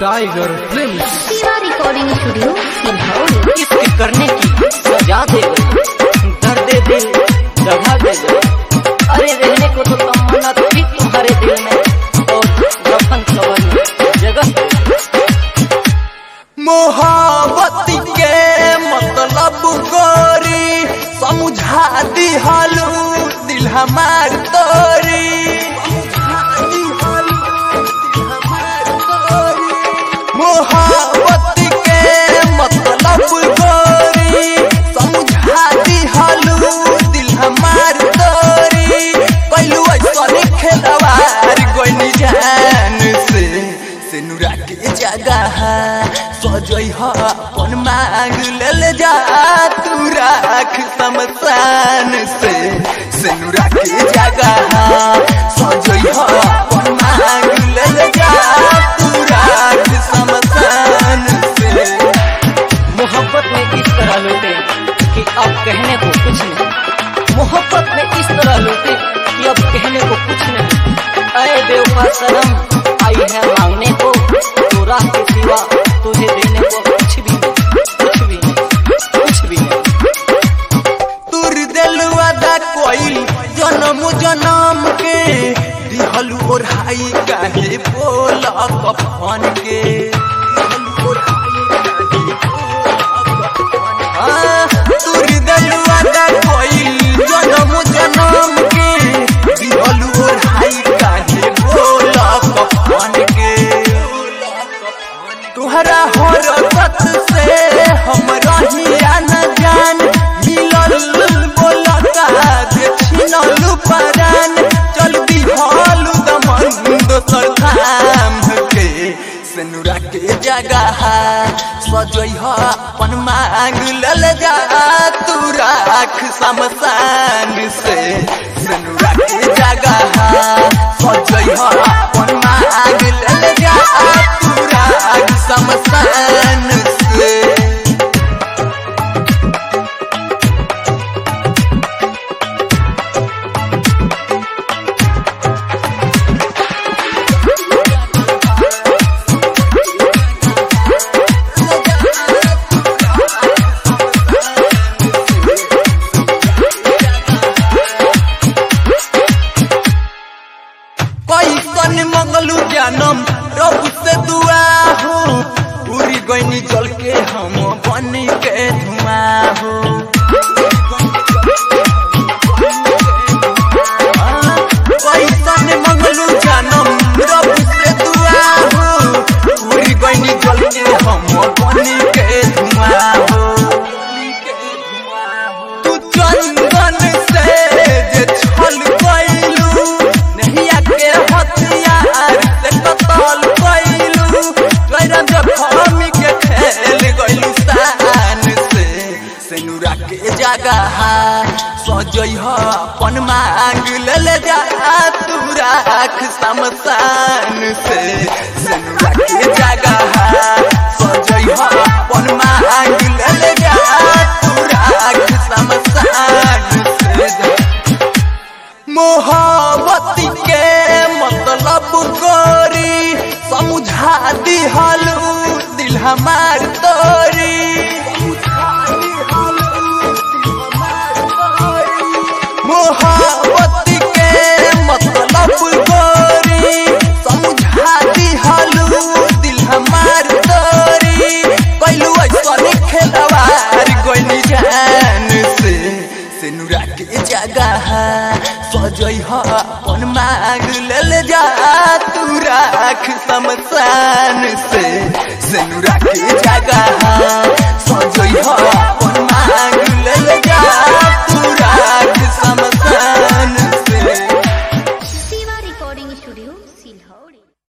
Tiger films Shiva recording studio Sinhauli. इसके करने की सजा दे दर्द दिल जगह दे। अरे रहने को तो तमन्ना थी तुम्हारे दिल में और दफन कवन जगह। मोहब्बत के मतलब गोरी समझा दिहलू दिल हमार तोरी। मोहब्बत के मतलब गोरी समझा दिहलू दिल हमार तोरी। पहलू ऐसा खेलवार गोनी जान से नुरा के जगह सजई अपन मांग ले जा तू राख शमशान से नुरा के जगह सजई अपन मांग ले जा तू राख शमशान से। मोहब्बत में इस तरह लूटे कि अब कहने को कुछ नहीं। मोहब्बत में इस तरह लूटे कि अब कहने को कुछ नहीं। अरे बेवफा सनम आई है मांगने को तो राह के सिवा तुझे देने को कुछ भी नहीं, कुछ भी नहीं, कुछ भी नहीं। तुर दिल वादा कोई जन्म जन्म के दिहलू और हाई काहे बोला कफन के। तुर दिल वादा कोई जन्म जन्म के दिहलू और हाई काहे बोला कफन के। तुहरा हरकत से हम रहिया न जान मिलल बोला का छिनल परान। चल दिहलू दमन दोसर धाम के सनुरा के जगह सजई अपन मांग ले जा तू राख शमशान से। सनुरा के जगह सजई अपन मांग ले जा तू राख शमशान से। कैसन मंगलू जानम प्रभु से दुआ हो पूरी गईनी जल के हम बन के धुआं हो। कैसन मंगलू जानम प्रभु से दुआ हो पूरी गईनी जल के हम बन के धुआं हो। तू चंदन से जे छल कैलू नहिया के हथियार से कतल कैलू। गैरम जखमी के खेल गइलू शान से नुरा के जगह सजई अपन मांग ले जा तू राख शमशान से नुरा के जगह सजई अपन मांग ले जा तू राख शमशान से। मोहब्बत के मतलब गोरी समझा दिहलू दिल हमार तोरी। मोहब्बत के मतलब गोरी समझा दिहलू दिल हमार तोरी। पहलू ऐसा खेलवार गोनी जान से नुरा के जगह सजई अपन मांग ले जा तू राख शमशान से नुरा के जगह सजई अपन